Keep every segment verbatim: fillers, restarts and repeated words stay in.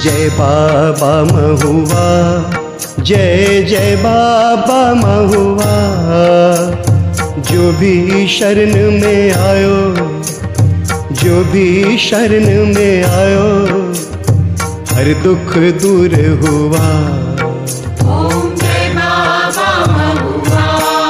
जय बाबा महुआ, जय जय बाबा महुआ। जो भी शरण में आयो, जो भी शरण में आयो, हर दुख दूर हुआ। ओम जय बाबा महुआ।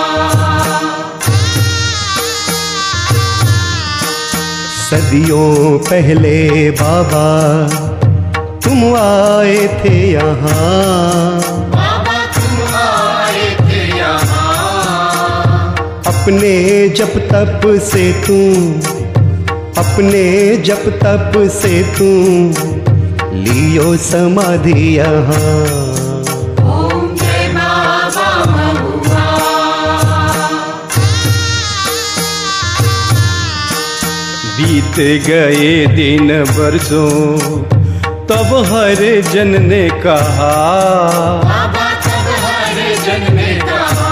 सदियों पहले बाबा तुम आए थे यहाँ, बाबा तुम आए थे यहाँ। अपने जप तप से तुम, अपने जप तप से तुम लियो समाधि यहाँ। ओम जय बाबा महुआ। बीत गए दिन बरसों, तब हर जन ने कहा, बाबा तब हर जन ने कहा।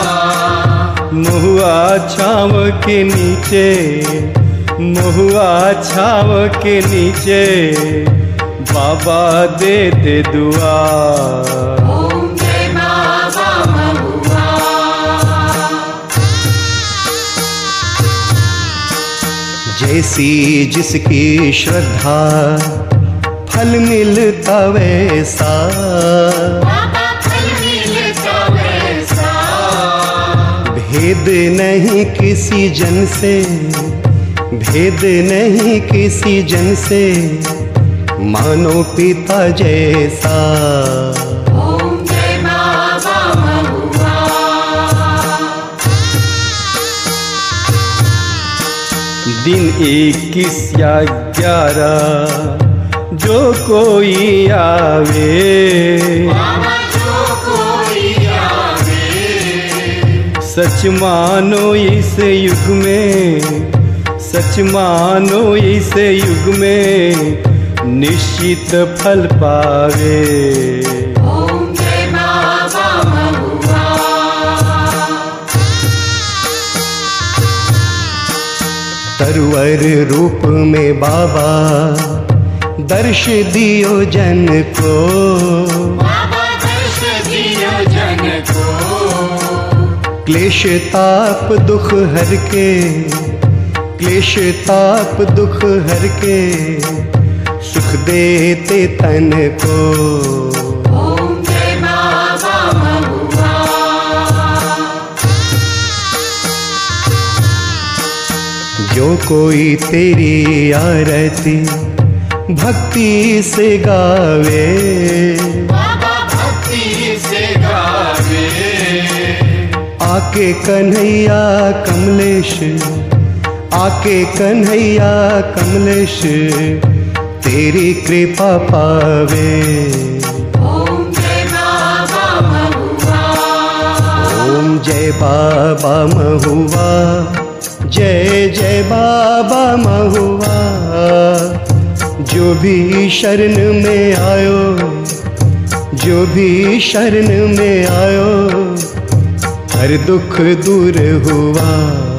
महुआ छाव के नीचे, महुआ छाव के नीचे बाबा दे दे दुआ। ओम जय बाबा महुआ। जैसी जिसकी श्रद्धा फल मिलता वैसा, बाबा फल मिलता वैसा। भेद नहीं किसी जन से, भेद नहीं किसी जन से, मानो पिता जैसा। ओम जय बाबा महुआ। दिन इक्कीस या ग्यारह जो कोई आवे, बाबा जो कोई आवे। सच मानो इस युग में, सच मानो इस युग में निश्चित फल पावे। ओम जय बाबा महुआ। तरवर रूप में बाबा दर्श दियो जन को, बाबा दर्श दियो जन को। क्लेश ताप दुख हर के, क्लेश ताप दुख हर के, सुख देते तन को। ओम जय बाबा महुआ। जो कोई तेरी आरती भक्ति से गावे, बाबा भक्ति से गावे। आके कन्हैया कमलेश, आके कन्हैया कमलेश तेरी कृपा पावे। ओम जय बाबा महुआ। ओम जय बाबा महुआ, जय जय बाबा महुआ। जो भी शरण में आयो, जो भी शरण में आयो, हर दुख दूर हुआ।